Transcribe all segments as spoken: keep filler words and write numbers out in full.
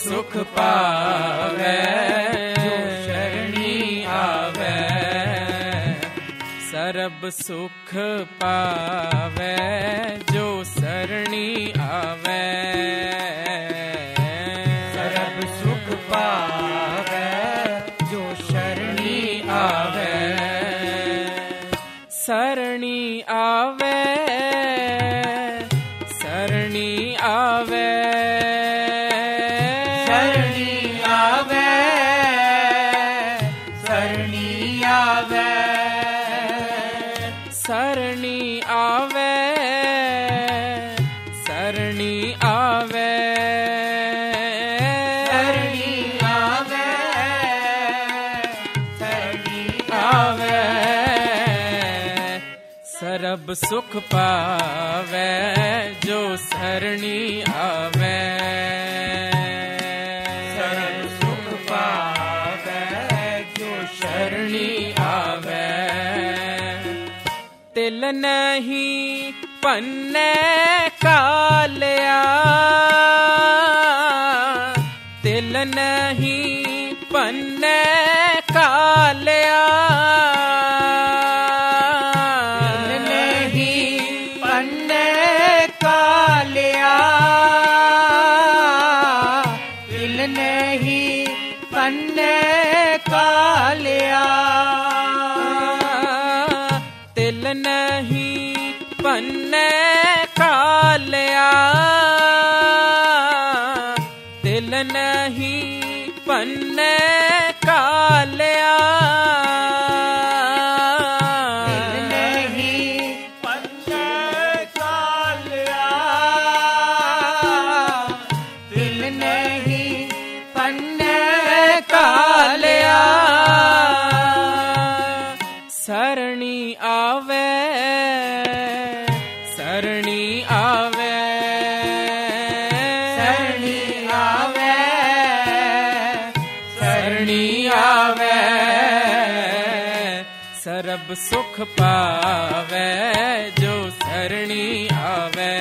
सुख पावे जो शरणी आवे। सरब सुख पावे जो शरणी आवे। सरब सुख पावे जो शरणी आवे। शरणी आवे शरणी आवे। शरणी आवे शरणी आवे। शरणी आवे शरणी आवे। शरणी आवे शरणी आवे। सरब सुख पावे जो शरणी आवे। सरब सुख पावे जो शरणी आवे। तिल नहीं पन्ने कालिया। तिल नहीं पन्ने कालिया। तिल नहीं पन्ने कालिया। तिल नहीं पन्ने कालिया। तिल नहीं पन्ने कालिया। तिल नहीं पन्ने कालिया। तिल नहीं पन्ने कालिया। तिल नहीं पन्ने कालिया। शरणी आवे शरणी आवे। शरणी आवे शरणी आवे। सरब सुख पावे जो शरणी आवे।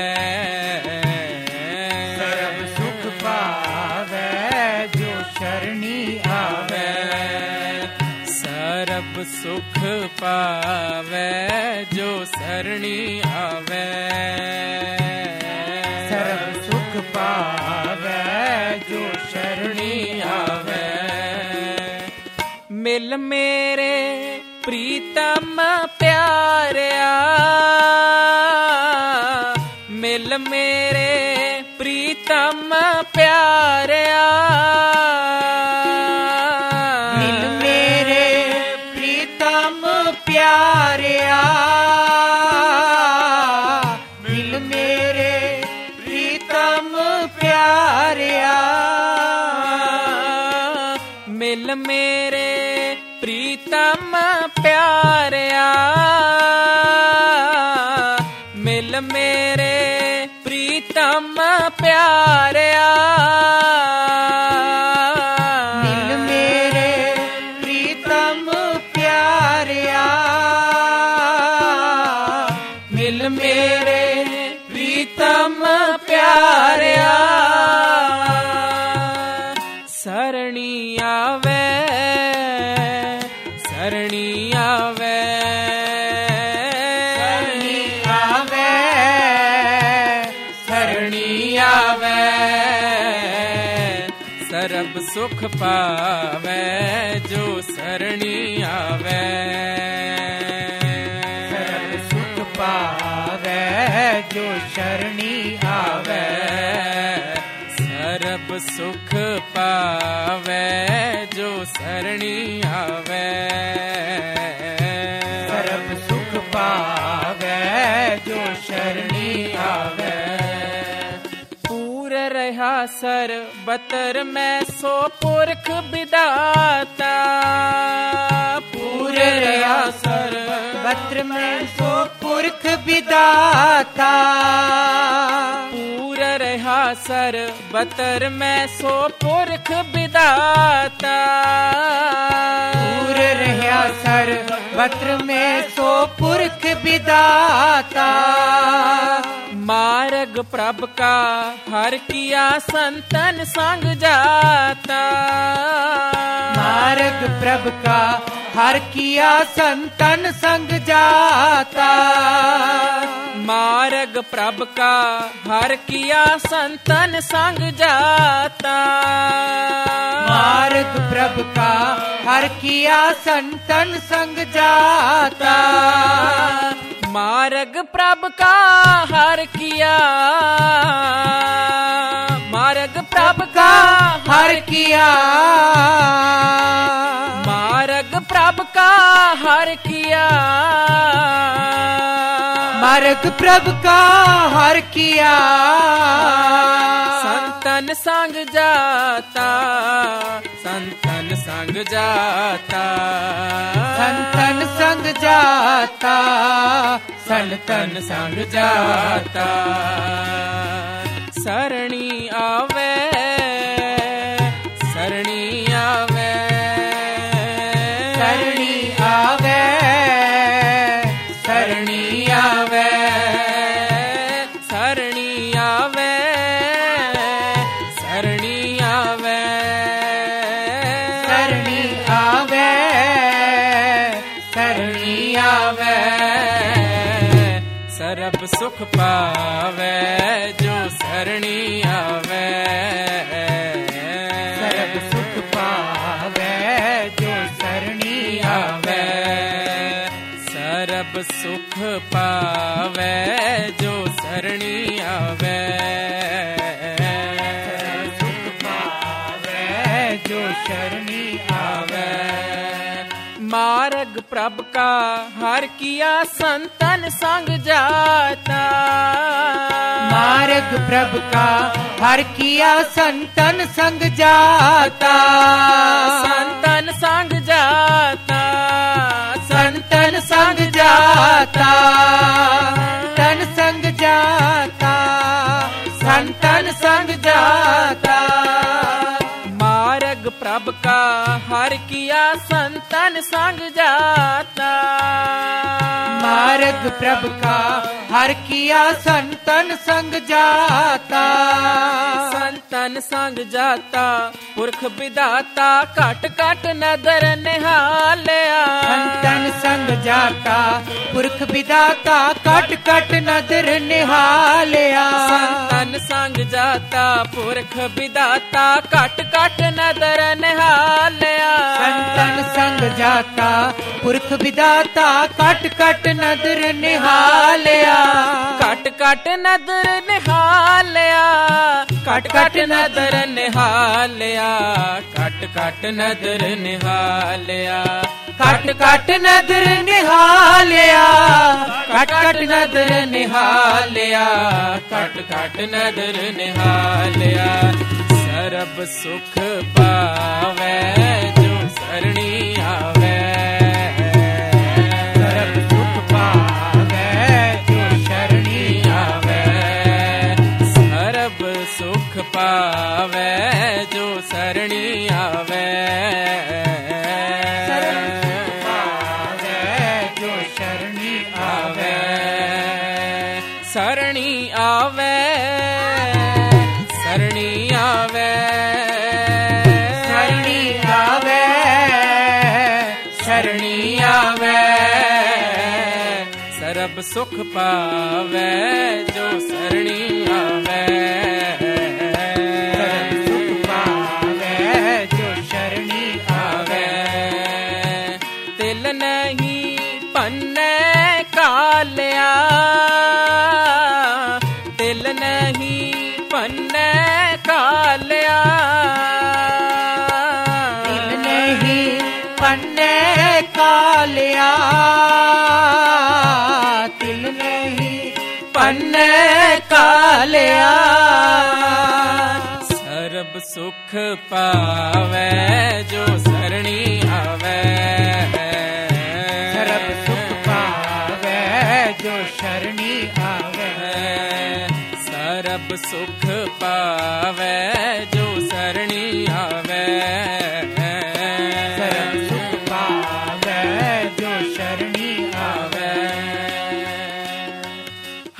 सरब सुख पावे जो शरणी आवे। सरब सुख पावे जो शरणी आवे। सरब सुख पावे जो शरणी आवे। मिल मेरे प्रीतम प्यारिया। मिल मेरे प्रीतम प्यारिया। मिल मेरे प्रीतम प्यारिया। मिल मेरे प्रीतम प्यारिया। मिल मेरे प्रीतम प्यारिया। मिल मेरे प्रीतम प्यारिया। मिल मेरे प्रीतम प्यारिया। मिल मेरे प्रीतम प्यारिया। शरणी आवे शरणी आवे। शरणी आवे शरणी आवे। सरब सुख पावे जो शरणी आवे। सरब सुख पावे जो शरणी आवे। सरब सुख पावे जो शरणी आवे। सरब सुख पावे जो शरणी आवे। पूर रहा सर बतर में सो पुरख विदाता। पूर रहा सर बत्र में सो पुरख विदाता। पूर रहा सर बतर में सो पुरख विदाता। पूर रहा सर बत्र में सो पुरख विदाता। मार्ग प्रभ का हर किया संतन संग जाता। मार्ग प्रभ का हर किया संतन संग जाता। मार्ग प्रभ का हर किया संतन संग जाता। मार्ग प्रभ का हर किया संतन संग जाता। मार्ग प्रभ का हर किया, मार्ग प्रभ का हर किया। मार्ग प्रभ का हर किया। मार्ग प्रभ का हर किया। संतन संग जाता, संतन संग जाता। संतन संग जाता, संतन संग जाता। सरणी आवे, सरणी आवे, सरणी आवे, सरणी आवे, सरणी आवे, सरणी आवे, सरणी आवे, सरणी आवे। सरब सुख पावे जो सरणी आवे। सरब सुख पावे जो सरणी आवे। सरब सुख पावे जो सरणी आवे। सुख पावे जो शरणी आवे। मार्ग प्रभ का हर किया संतन संग जाता। मार्ग प्रभ का हर किया संतन संग जाता। संतन संग जाता, संतन संग जाता, तन संग जाता, संतन संग जाता। मार्ग प्रभ का हर किया संतन संग जाता। मार्ग प्रभ का हर किया संतन संग जाता। संतन संग जाता पुरख विदाता कट कट नदर निहालिया। संतन संग जाता पुरख विदाता कट कट नदर निहालिया। संतन संग जाता पुरख विदाता कट कट नदर निहालिया। संतन संग जाता पुरख विदाता कट कट नदर निहालिया। कट कट नदर निहालिया, कट कट नदर निहालिया, कट कट नदर निहालिया। कट कट नदर निहालिया, कट कट नदर निहालिया, कट कट नदर निहालिया। सरब सुख पावे जो सरणी आवे। सरब सुख पावे जो शरणी आवे। सरब सुख पावे जो सरणी आवे। सरब सुख पावे जो शरणी आवे। सरणी आवे, सरणी आवे, शरणी आवे, शरणी आवे। सरब सुख पावे जो सरणी आवे। सरब सुख पावे जो शरणी आवे। तिल नहीं पन्ने कालिया, तिल नहीं पन्ने कालिया। तिल नहीं पन्ने कालिया, तिल नहीं पन्ने कालिया। सरब सुख पावे जो सरणी आवे। सरब सुख पावे जो शरणी आवे। सरब सुख पावे जो सरणी आवे। सरब सुख पावे जो शरणी आवे।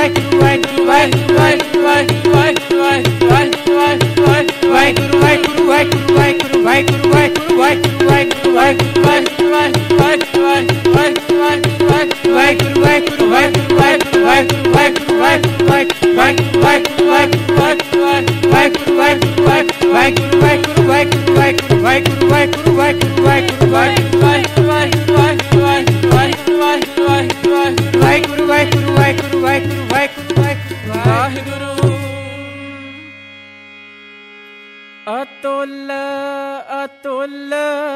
ਅਤੁੱਲ ਅਤੁੱਲ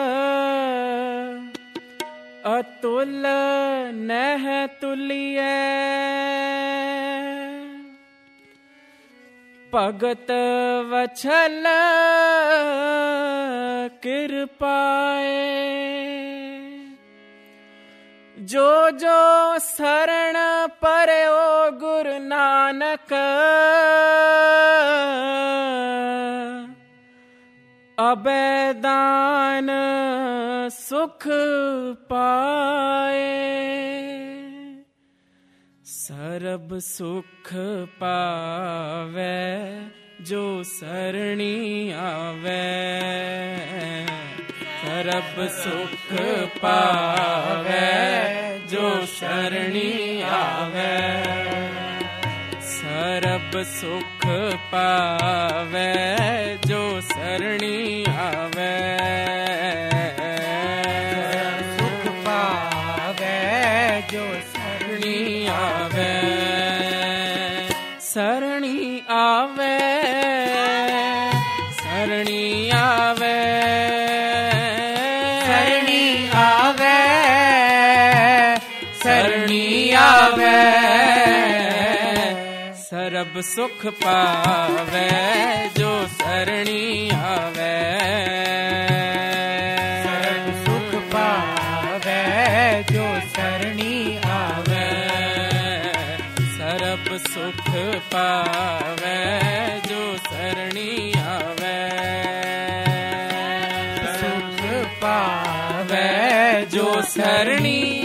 ਅਤੁੱਲ ਨਹਿ ਤੁਲੀਐ ਭਗਤ ਵਛਲ ਕਿਰਪਾਏ ਜੋ ਜੋ ਸਰਣ ਪਰਿਓ ਗੁਰੂ ਨਾਨਕ ਅਬੈਦਾਨ ਸੁਖ ਪਾਏ ਸਰਬ ਸੁਖ ਪਾਵੇ ਜੋ ਸਰਣੀ ਆਵੇ ਸਰਬ ਸੁਖ ਪਾਵੇ ਜੋ ਸਰਣੀ ਆਵੇ ਸਰਬ ਸੁਖ ਪਾਵੇ ਜੋ ਸਰਣੀ ਆਵੇ ਸੁਖ ਪਾਵੇ ਜੋ ਸਰਣੀ ਆਵੇ ਸਰਣੀ ਆਵੇ ਸਰਣੀ ਆਵੇ ਸਰਣੀ ਆਵੇ ਸਰਣੀ ਆਵੇ ਸਰਬ ਸੁਖ ਪਾਵੇ ਜੋ ਸਰਣੀ ਆਵੇ ਸਰਬ ਸੁਖ ਪਾਵੇ ਜੋ ਸਰਣੀ ਆਵੇ ਸਰਬ ਸੁਖ ਪਾਵੇ ਜੋ ਸਰਣੀ ਆਵੇ ਸੁਖ ਪਾਵੇ ਜੋ ਸਰਣੀ